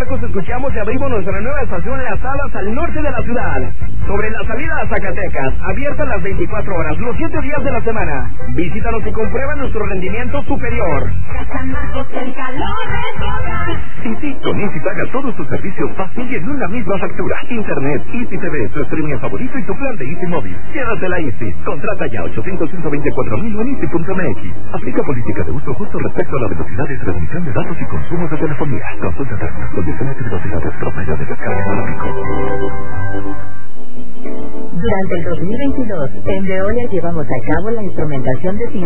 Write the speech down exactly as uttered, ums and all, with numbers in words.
Marcos escuchamos y abrimos nuestra nueva estación Enlazadas al norte de la ciudad. Sobre la salida a Zacatecas, abierta las veinticuatro horas, los siete días de la semana. Visítanos y comprueba nuestro rendimiento superior. San Marcos, el calor es total. Sí, sí, con Easy paga todos tus servicios fácil y en una misma factura. Internet, Easy T V, tu streaming favorito y tu plan de Easy Móvil. Llévatela Easy. Contrata ya ochocientos ciento veinticuatro mil en easy punto m x. Aplica política de uso justo respecto a la velocidad de transmisión de datos y consumos de telefonía. Consulta términos, condiciones y velocidades promedio de descarga económico. Durante el dos mil veintidós, en Veolia llevamos a cabo la instrumentación de